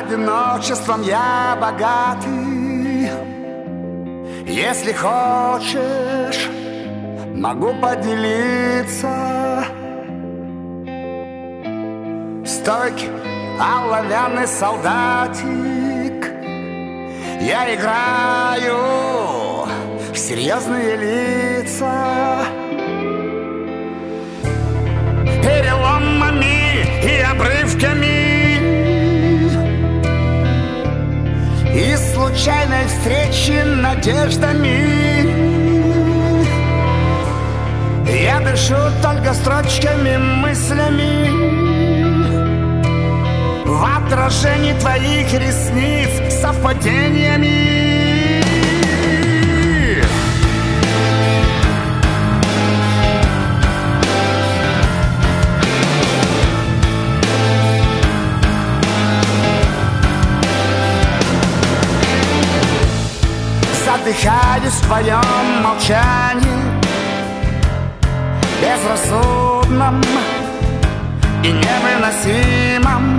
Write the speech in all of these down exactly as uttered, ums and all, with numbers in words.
Одиночеством я богатый. Если хочешь, могу поделиться. Стойкий оловянный солдатик, я играю в серьезные лица. Переломами и обрывками и случайной встречи надеждами я дышу только строчками, мыслями в отражении твоих ресниц, совпадениями. Задыхаюсь в твоем молчании, безрассудном и невыносимом.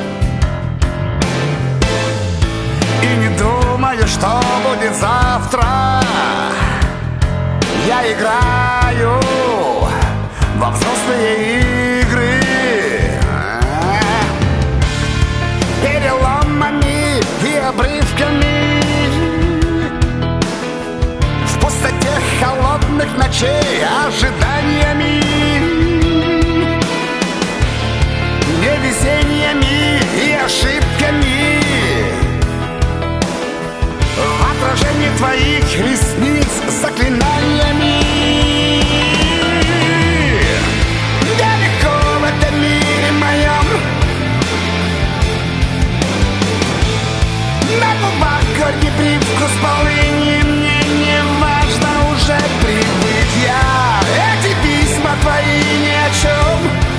И не думаю, что будет завтра. Я играю во взрослые игры, переломами и обрывками в пустоте холодных ночей, ожиданиями, невезениями и ошибками в отражении твоих ресниц, заклинаниями. Далеко в этом мире моем, на губах горький привкус полыни. Мне не важно уже привык я, эти письма твои ни о чем.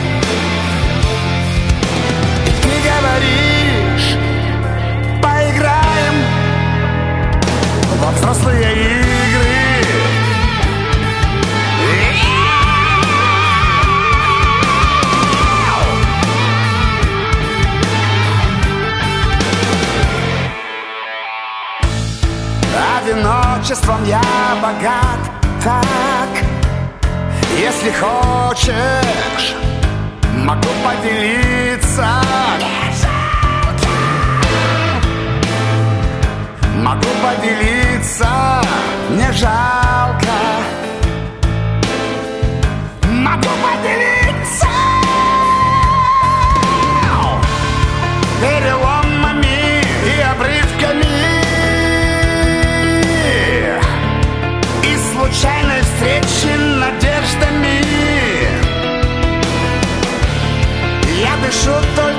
И ты говоришь, поиграем во взрослые игры. Одиночеством я богат так. Если хочешь, могу поделиться. Могу поделиться, не жалко. Могу поделиться переломами и обрывками и случайной встречи надеждами. Я дышу только